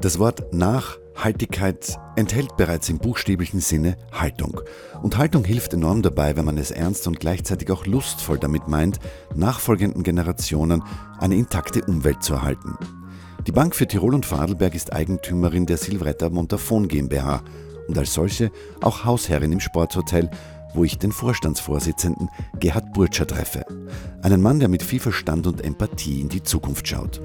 Das Wort Nachhaltigkeit enthält bereits im buchstäblichen Sinne Haltung. Und Haltung hilft enorm dabei, wenn man es ernst und gleichzeitig auch lustvoll damit meint, nachfolgenden Generationen eine intakte Umwelt zu erhalten. Die Bank für Tirol und Vorarlberg ist Eigentümerin der Silvretta Montafon GmbH und als solche auch Hausherrin im Sporthotel, wo ich den Vorstandsvorsitzenden Gerhard Burtscher treffe. Einen Mann, der mit viel Verstand und Empathie in die Zukunft schaut.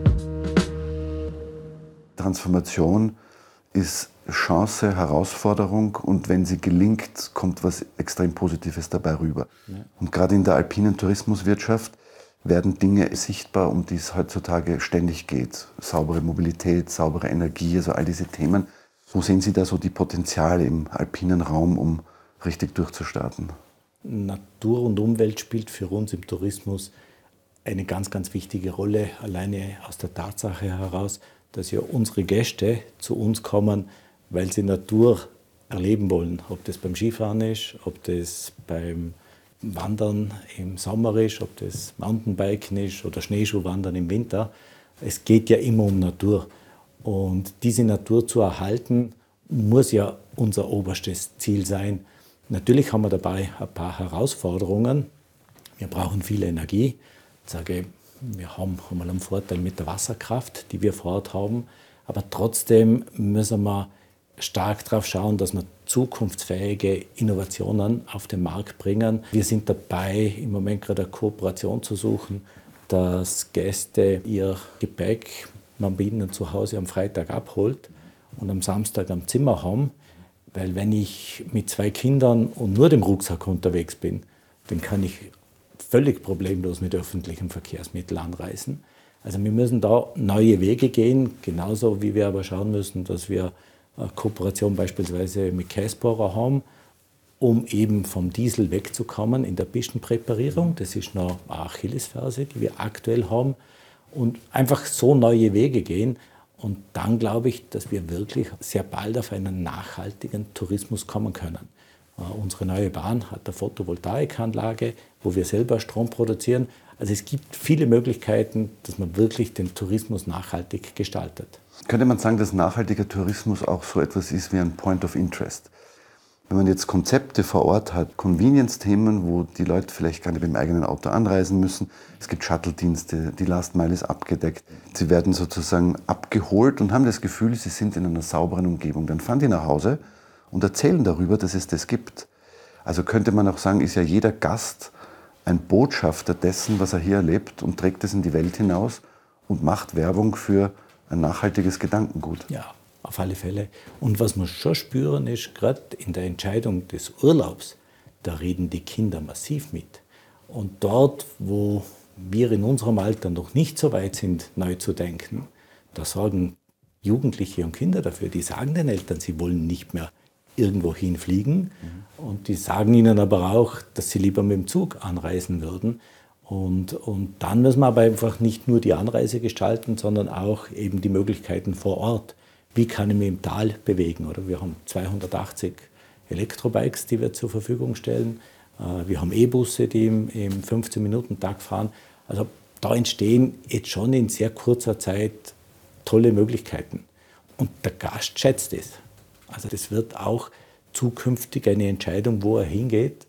Transformation ist Chance, Herausforderung und wenn sie gelingt, kommt was extrem Positives dabei rüber. Ja. Und gerade in der alpinen Tourismuswirtschaft werden Dinge sichtbar, um die es heutzutage ständig geht. Saubere Mobilität, saubere Energie, also all diese Themen. Wo sehen Sie da so die Potenziale im alpinen Raum, um richtig durchzustarten? Natur und Umwelt spielt für uns im Tourismus eine ganz, ganz wichtige Rolle, alleine aus der Tatsache heraus, dass ja unsere Gäste zu uns kommen, weil sie Natur erleben wollen. Ob das beim Skifahren ist, ob das beim Wandern im Sommer ist, ob das Mountainbiken ist oder Schneeschuhwandern im Winter. Es geht ja immer um Natur. Und diese Natur zu erhalten, muss ja unser oberstes Ziel sein. Natürlich haben wir dabei ein paar Herausforderungen. Wir brauchen viel Energie. Ich sage, wir haben einmal einen Vorteil mit der Wasserkraft, die wir vor Ort haben. Aber trotzdem müssen wir stark darauf schauen, dass wir zukunftsfähige Innovationen auf den Markt bringen. Wir sind dabei, im Moment gerade eine Kooperation zu suchen, dass Gäste ihr Gepäck, man bei ihnen zu Hause am Freitag abholt und am Samstag am Zimmer haben. Weil wenn ich mit 2 Kindern und nur dem Rucksack unterwegs bin, dann kann ich völlig problemlos mit öffentlichen Verkehrsmitteln anreisen. Also wir müssen da neue Wege gehen, genauso wie wir aber schauen müssen, dass wir eine Kooperation beispielsweise mit Käsbohrer haben, um eben vom Diesel wegzukommen in der Pistenpräparierung. Das ist noch eine Achillesferse, die wir aktuell haben. Und einfach so neue Wege gehen. Und dann glaube ich, dass wir wirklich sehr bald auf einen nachhaltigen Tourismus kommen können. Unsere neue Bahn hat eine Photovoltaikanlage, wo wir selber Strom produzieren. Also es gibt viele Möglichkeiten, dass man wirklich den Tourismus nachhaltig gestaltet. Könnte man sagen, dass nachhaltiger Tourismus auch so etwas ist wie ein Point of Interest? Wenn man jetzt Konzepte vor Ort hat, Convenience-Themen, wo die Leute vielleicht gar nicht mit dem eigenen Auto anreisen müssen. Es gibt Shuttle-Dienste, die Last Mile ist abgedeckt. Sie werden sozusagen abgeholt und haben das Gefühl, sie sind in einer sauberen Umgebung. Dann fahren die nach Hause und erzählen darüber, dass es das gibt. Also könnte man auch sagen, ist ja jeder Gast ein Botschafter dessen, was er hier erlebt und trägt es in die Welt hinaus und macht Werbung für ein nachhaltiges Gedankengut. Ja, auf alle Fälle. Und was wir schon spüren ist, gerade in der Entscheidung des Urlaubs, da reden die Kinder massiv mit. Und dort, wo wir in unserem Alter noch nicht so weit sind, neu zu denken, da sorgen Jugendliche und Kinder dafür. Die sagen den Eltern, sie wollen nicht mehr irgendwo hinfliegen. Und die sagen ihnen aber auch, dass sie lieber mit dem Zug anreisen würden. Und dann müssen wir aber einfach nicht nur die Anreise gestalten, sondern auch eben die Möglichkeiten vor Ort. Wie kann ich mich im Tal bewegen? Oder wir haben 280 Elektrobikes, die wir zur Verfügung stellen. Wir haben E-Busse, die im 15-Minuten-Takt fahren. Also da entstehen jetzt schon in sehr kurzer Zeit tolle Möglichkeiten. Und der Gast schätzt es. Also das wird auch zukünftig eine Entscheidung, wo er hingeht.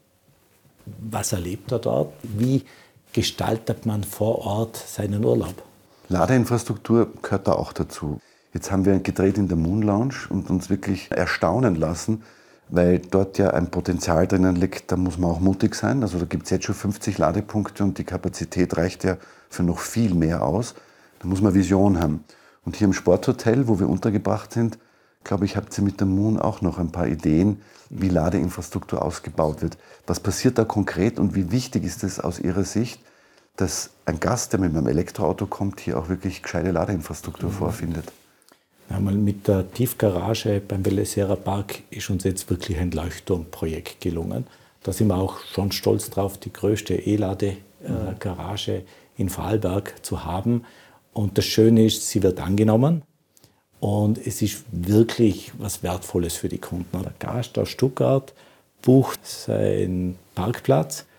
Was erlebt er dort? Wie gestaltet man vor Ort seinen Urlaub? Ladeinfrastruktur gehört da auch dazu. Jetzt haben wir gedreht in der Moon Lounge und uns wirklich erstaunen lassen, weil dort ja ein Potenzial drinnen liegt, da muss man auch mutig sein. Also da gibt es jetzt schon 50 Ladepunkte und die Kapazität reicht ja für noch viel mehr aus. Da muss man Vision haben. Und hier im Sporthotel, wo wir untergebracht sind, glaube ich, habt ihr mit der Moon auch noch ein paar Ideen, wie Ladeinfrastruktur ausgebaut wird. Was passiert da konkret und wie wichtig ist es aus Ihrer Sicht, dass ein Gast, der mit einem Elektroauto kommt, hier auch wirklich gescheite Ladeinfrastruktur vorfindet? Ja, mal mit der Tiefgarage beim Bellesera Park ist uns jetzt wirklich ein Leuchtturmprojekt gelungen. Da sind wir auch schon stolz drauf, die größte E-Lade-Garage in Vorarlberg zu haben. Und das Schöne ist, sie wird angenommen. Und es ist wirklich was Wertvolles für die Kunden. Der Gast aus Stuttgart bucht seinen Parkplatz,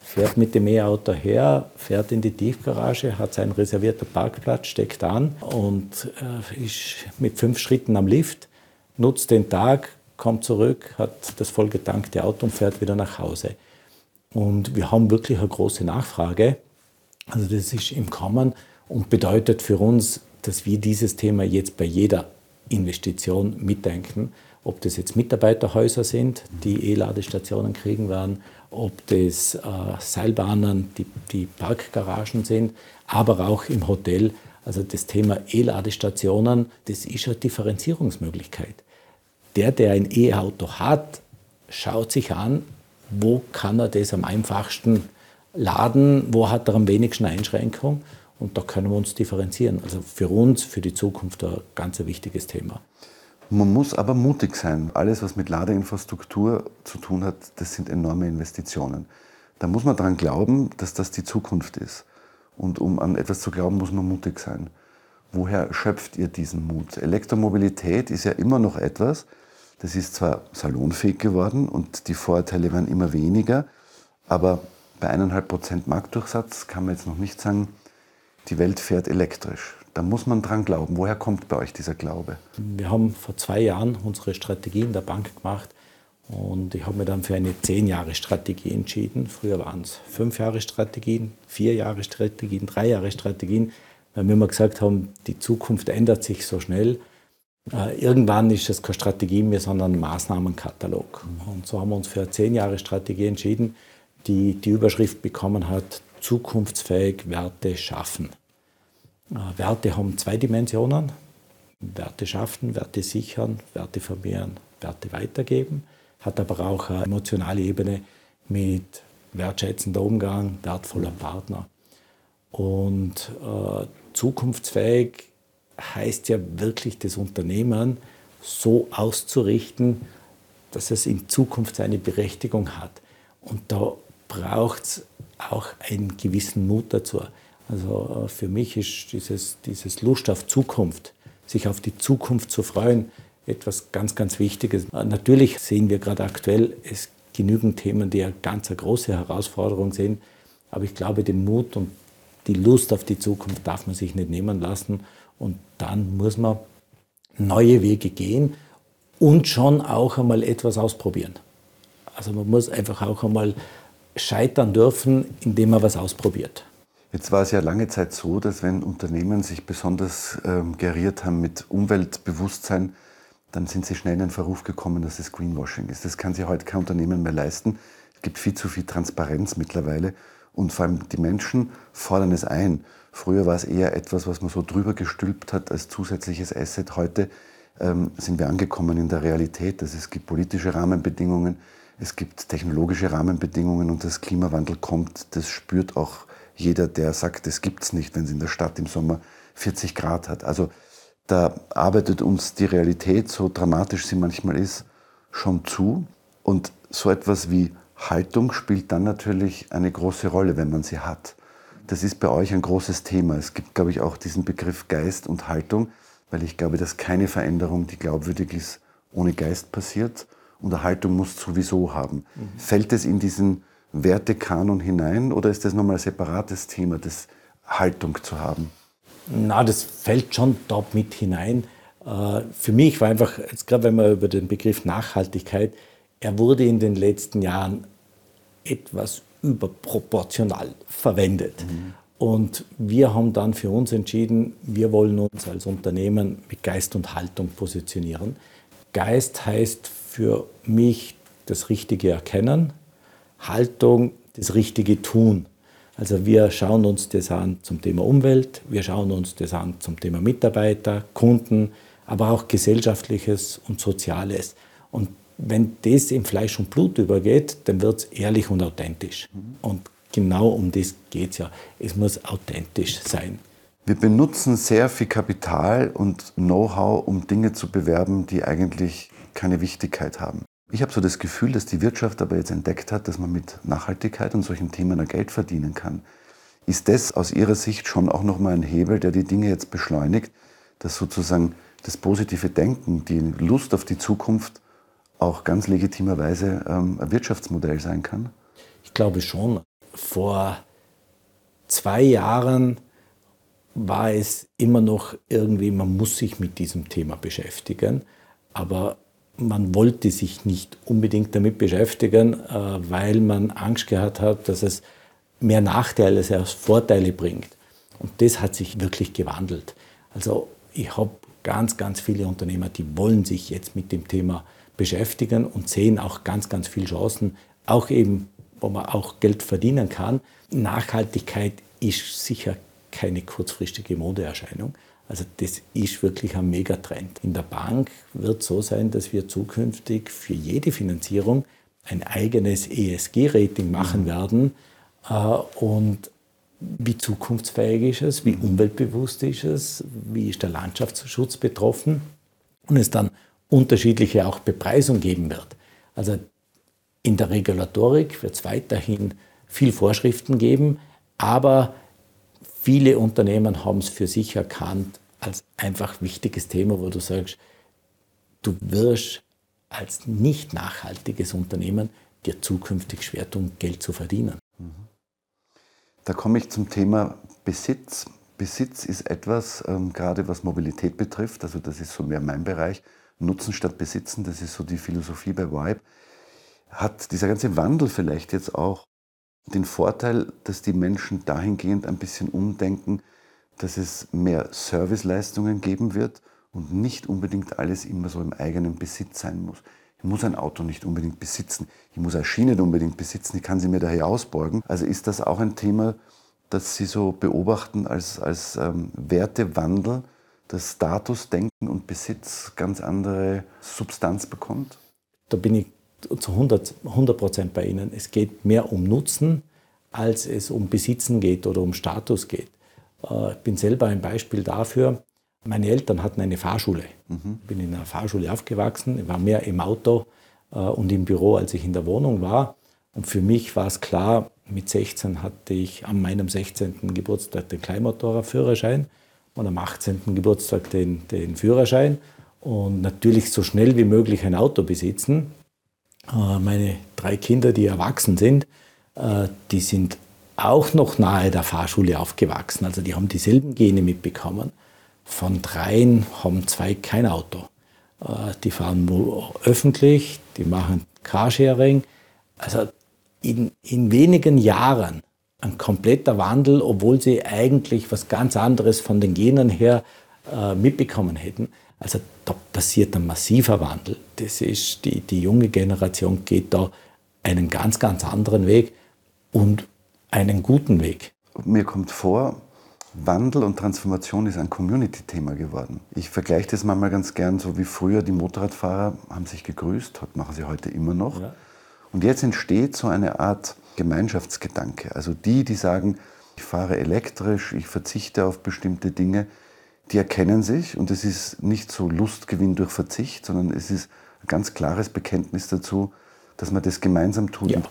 fährt mit dem E-Auto her, fährt in die Tiefgarage, hat seinen reservierten Parkplatz, steckt an und ist mit 5 Schritten am Lift, nutzt den Tag, kommt zurück, hat das vollgetankte Auto und fährt wieder nach Hause. Und wir haben wirklich eine große Nachfrage. Also das ist im Kommen und bedeutet für uns, dass wir dieses Thema jetzt bei jeder Investition mitdenken. Ob das jetzt Mitarbeiterhäuser sind, die E-Ladestationen kriegen werden, ob das Seilbahnen, die Parkgaragen sind, aber auch im Hotel. Also das Thema E-Ladestationen, das ist eine Differenzierungsmöglichkeit. Der ein E-Auto hat, schaut sich an, wo kann er das am einfachsten laden, wo hat er am wenigsten Einschränkung und da können wir uns differenzieren. Also für uns, für die Zukunft ein ganz wichtiges Thema. Man muss aber mutig sein. Alles, was mit Ladeinfrastruktur zu tun hat, das sind enorme Investitionen. Da muss man daran glauben, dass das die Zukunft ist. Und um an etwas zu glauben, muss man mutig sein. Woher schöpft ihr diesen Mut? Elektromobilität ist ja immer noch etwas, das ist zwar salonfähig geworden und die Vorurteile werden immer weniger, aber bei 1,5% Marktdurchsatz kann man jetzt noch nicht sagen, die Welt fährt elektrisch. Da muss man dran glauben. Woher kommt bei euch dieser Glaube? Wir haben vor 2 Jahren unsere Strategie in der Bank gemacht und ich habe mich dann für eine 10-Jahre-Strategie entschieden. Früher waren es 5-Jahre-Strategien, 4-Jahre-Strategien, 3-Jahre-Strategien, weil wir immer gesagt haben, die Zukunft ändert sich so schnell. Irgendwann ist es keine Strategie mehr, sondern ein Maßnahmenkatalog. Und so haben wir uns für eine 10-Jahre-Strategie entschieden, die die Überschrift bekommen hat, zukunftsfähig Werte schaffen. Werte haben 2 Dimensionen, Werte schaffen, Werte sichern, Werte vermehren, Werte weitergeben, hat aber auch eine emotionale Ebene mit wertschätzender Umgang, wertvoller Partner. Und zukunftsfähig heißt ja wirklich, das Unternehmen so auszurichten, dass es in Zukunft seine Berechtigung hat. Und da braucht es auch einen gewissen Mut dazu. Also für mich ist dieses Lust auf Zukunft, sich auf die Zukunft zu freuen, etwas ganz, ganz Wichtiges. Natürlich sehen wir gerade aktuell, es genügend Themen, die eine ganz große Herausforderung sind. Aber ich glaube, den Mut und die Lust auf die Zukunft darf man sich nicht nehmen lassen. Und dann muss man neue Wege gehen und schon auch einmal etwas ausprobieren. Also man muss einfach auch einmal scheitern dürfen, indem man was ausprobiert. Jetzt war es ja lange Zeit so, dass wenn Unternehmen sich besonders geriert haben mit Umweltbewusstsein, dann sind sie schnell in den Verruf gekommen, dass es Greenwashing ist. Das kann sich heute kein Unternehmen mehr leisten. Es gibt viel zu viel Transparenz mittlerweile und vor allem die Menschen fordern es ein. Früher war es eher etwas, was man so drüber gestülpt hat als zusätzliches Asset. Heute sind wir angekommen in der Realität. Es gibt politische Rahmenbedingungen, es gibt technologische Rahmenbedingungen und das Klimawandel kommt. Das spürt auch jeder, der sagt, das gibt es nicht, wenn es in der Stadt im Sommer 40 Grad hat. Also da arbeitet uns die Realität, so dramatisch sie manchmal ist, schon zu. Und so etwas wie Haltung spielt dann natürlich eine große Rolle, wenn man sie hat. Das ist bei euch ein großes Thema. Es gibt, glaube ich, auch diesen Begriff Geist und Haltung, weil ich glaube, dass keine Veränderung, die glaubwürdig ist, ohne Geist passiert. Und eine Haltung muss es sowieso haben. Fällt es in diesen Wertekanon hinein oder ist das nochmal ein separates Thema, das Haltung zu haben? Na, das fällt schon dort mit hinein. Für mich war einfach, jetzt gerade wenn man über den Begriff Nachhaltigkeit, er wurde in den letzten Jahren etwas überproportional verwendet. Und wir haben dann für uns entschieden, wir wollen uns als Unternehmen mit Geist und Haltung positionieren. Geist heißt für mich das Richtige erkennen, Haltung das Richtige tun. Also wir schauen uns das an zum Thema Umwelt, wir schauen uns das an zum Thema Mitarbeiter, Kunden, aber auch Gesellschaftliches und Soziales. Und wenn das in Fleisch und Blut übergeht, dann wird es ehrlich und authentisch. Und genau um das geht es ja. Es muss authentisch sein. Wir benutzen sehr viel Kapital und Know-how, um Dinge zu bewerben, die eigentlich keine Wichtigkeit haben. Ich habe so das Gefühl, dass die Wirtschaft aber jetzt entdeckt hat, dass man mit Nachhaltigkeit und solchen Themen Geld verdienen kann. Ist das aus Ihrer Sicht schon auch nochmal ein Hebel, der die Dinge jetzt beschleunigt, dass sozusagen das positive Denken, die Lust auf die Zukunft auch ganz legitimerweise ein Wirtschaftsmodell sein kann? Ich glaube schon. vor 2 Jahren war es immer noch irgendwie, man muss sich mit diesem Thema beschäftigen, aber man wollte sich nicht unbedingt damit beschäftigen, weil man Angst gehabt hat, dass es mehr Nachteile als Vorteile bringt. Und das hat sich wirklich gewandelt. Also ich habe ganz, ganz viele Unternehmer, die wollen sich jetzt mit dem Thema beschäftigen und sehen auch ganz, ganz viele Chancen, auch eben, wo man auch Geld verdienen kann. Nachhaltigkeit ist sicher keine kurzfristige Modeerscheinung. Also das ist wirklich ein Megatrend. In der Bank wird es so sein, dass wir zukünftig für jede Finanzierung ein eigenes ESG-Rating machen werden. Und wie zukunftsfähig ist es, wie umweltbewusst ist es, wie ist der Landschaftsschutz betroffen und es dann unterschiedliche auch Bepreisung geben wird. Also in der Regulatorik wird es weiterhin viel Vorschriften geben, aber viele Unternehmen haben es für sich erkannt als einfach wichtiges Thema, wo du sagst, du wirst als nicht nachhaltiges Unternehmen dir zukünftig schwer tun, Geld zu verdienen. Da komme ich zum Thema Besitz. Besitz ist etwas, gerade was Mobilität betrifft, also das ist so mehr mein Bereich, Nutzen statt Besitzen, das ist so die Philosophie bei Vybe. Hat dieser ganze Wandel vielleicht jetzt auch den Vorteil, dass die Menschen dahingehend ein bisschen umdenken, dass es mehr Serviceleistungen geben wird und nicht unbedingt alles immer so im eigenen Besitz sein muss. Ich muss ein Auto nicht unbedingt besitzen, ich muss eine Schiene nicht unbedingt besitzen, ich kann sie mir daher ausborgen. Also ist das auch ein Thema, das Sie so beobachten als Wertewandel, dass Status, Denken und Besitz ganz andere Substanz bekommt? Da bin ich zu 100% bei Ihnen. Es geht mehr um Nutzen, als es um Besitzen geht oder um Status geht. Ich bin selber ein Beispiel dafür. Meine Eltern hatten eine Fahrschule. Ich bin in einer Fahrschule aufgewachsen. Ich war mehr im Auto und im Büro, als ich in der Wohnung war. Und für mich war es klar, mit 16 hatte ich an meinem 16. Geburtstag den Kleinmotorradführerschein und am 18. Geburtstag den Führerschein. Und natürlich so schnell wie möglich ein Auto besitzen. Meine 3 Kinder, die erwachsen sind, die sind auch noch nahe der Fahrschule aufgewachsen. Also die haben dieselben Gene mitbekommen. Von 3 haben 2 kein Auto. Die fahren nur öffentlich, die machen Carsharing. Also in wenigen Jahren ein kompletter Wandel, obwohl sie eigentlich was ganz anderes von den Genen her mitbekommen hätten. Also da passiert ein massiver Wandel. Das ist, die junge Generation geht da einen ganz, ganz anderen Weg und einen guten Weg. Mir kommt vor, Wandel und Transformation ist ein Community-Thema geworden. Ich vergleiche das manchmal ganz gern, so wie früher die Motorradfahrer haben sich gegrüßt, machen sie heute immer noch. Ja. Und jetzt entsteht so eine Art Gemeinschaftsgedanke. Also die sagen, ich fahre elektrisch, ich verzichte auf bestimmte Dinge, die erkennen sich und es ist nicht so Lustgewinn durch Verzicht, sondern es ist ein ganz klares Bekenntnis dazu, dass man das gemeinsam tut. Ja.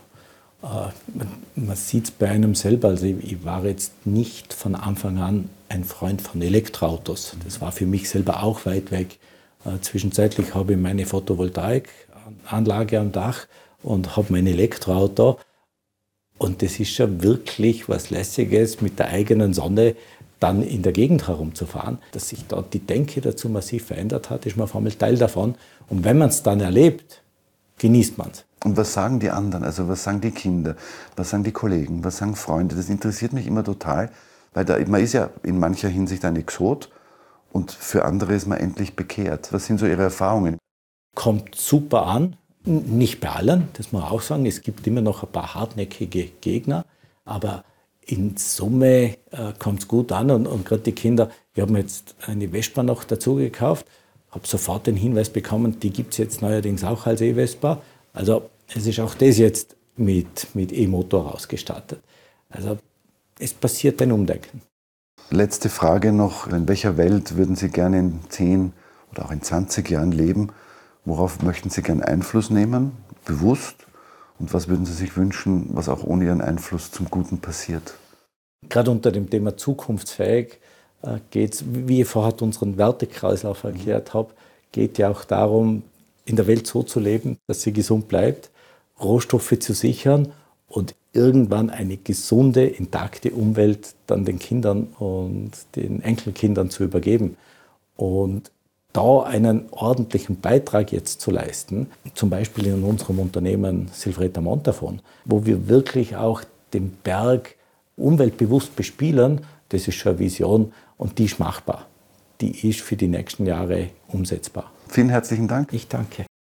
Man sieht es bei einem selber. Also ich war jetzt nicht von Anfang an ein Freund von Elektroautos. Das war für mich selber auch weit weg. Zwischenzeitlich habe ich meine Photovoltaikanlage am Dach und habe mein Elektroauto. Und das ist ja wirklich was Lässiges, mit der eigenen Sonne dann in der Gegend herumzufahren. Dass sich dort die Denke dazu massiv verändert hat, ist man auf einmal Teil davon. Und wenn man es dann erlebt, genießt man es. Und was sagen die anderen? Also was sagen die Kinder? Was sagen die Kollegen? Was sagen Freunde? Das interessiert mich immer total, weil man ist ja in mancher Hinsicht ein Exot und für andere ist man endlich bekehrt. Was sind so Ihre Erfahrungen? Kommt super an. Nicht bei allen, das muss man auch sagen. Es gibt immer noch ein paar hartnäckige Gegner, aber in Summe kommt es gut an. Und gerade die Kinder, wir haben jetzt eine Vespa noch dazu gekauft, habe sofort den Hinweis bekommen, die gibt es jetzt neuerdings auch als E-Vespa. Also es ist auch das jetzt mit E-Motor ausgestattet. Also es passiert ein Umdenken. Letzte Frage noch, in welcher Welt würden Sie gerne in 10 oder auch in 20 Jahren leben? Worauf möchten Sie gerne Einfluss nehmen, bewusst? Und was würden Sie sich wünschen, was auch ohne Ihren Einfluss zum Guten passiert? Gerade unter dem Thema zukunftsfähig geht es, wie ich vorher unseren Wertekreislauf erklärt habe, geht ja auch darum, in der Welt so zu leben, dass sie gesund bleibt, Rohstoffe zu sichern und irgendwann eine gesunde, intakte Umwelt dann den Kindern und den Enkelkindern zu übergeben. Und da einen ordentlichen Beitrag jetzt zu leisten, zum Beispiel in unserem Unternehmen Silvretta Montafon, wo wir wirklich auch den Berg umweltbewusst bespielen, das ist schon eine Vision und die ist machbar. Die ist für die nächsten Jahre umsetzbar. Vielen herzlichen Dank. Ich danke.